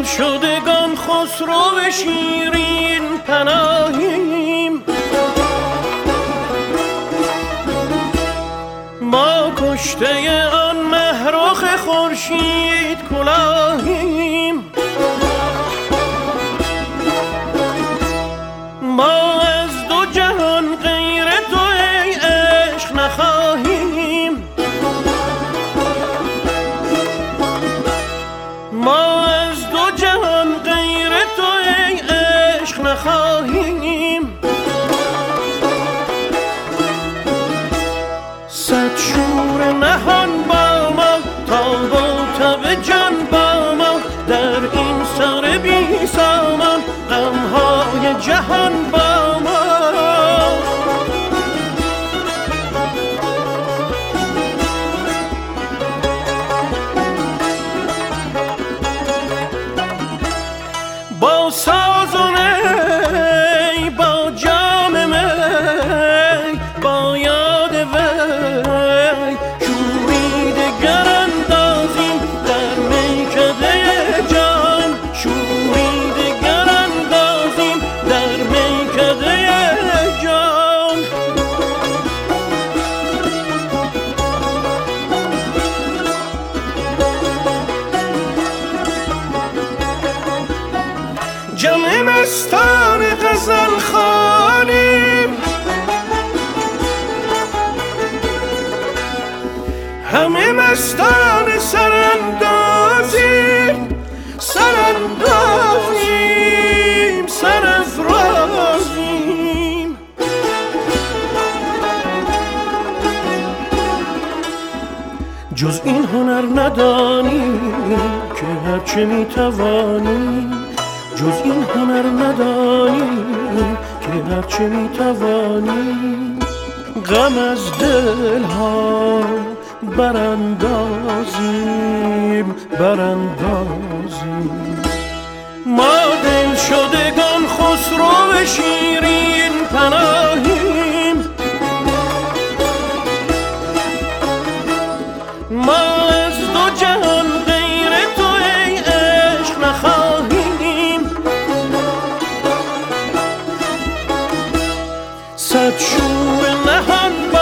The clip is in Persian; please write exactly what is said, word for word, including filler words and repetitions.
دل شدگان خسرو شیرین پناهیم، ما کشته آن مهرخ خورشید کلاهیم. ما از دو جهان غیر تو ای عشق نخواهیم، ما از دو جهان غیر تو ای عشق نخواهیم. صد شور نهان با ما، تاب و تب جان با ما، در این سر بی سامان غمهای جهان با ما. با ساز و نی، با جام می، با یاد وی شوری دگر اندازیم در میکده جان، شوری دگر اندازیم در میکده جان. جمع مستان غزل خوانیم، همه مستان سراندازیم، سراندازیم سرافرازیم. جز این هنر ندانیم که هرچه میتوانیم، جز این هنر ندانیم که هرچه میتوانیم. غم از دلها براندازیم براندازیم. ما دل شدگان خسرو شیرین پناهیم، ما از دو جهان غیر تو ای عشق نخواهیم. صد شور نهان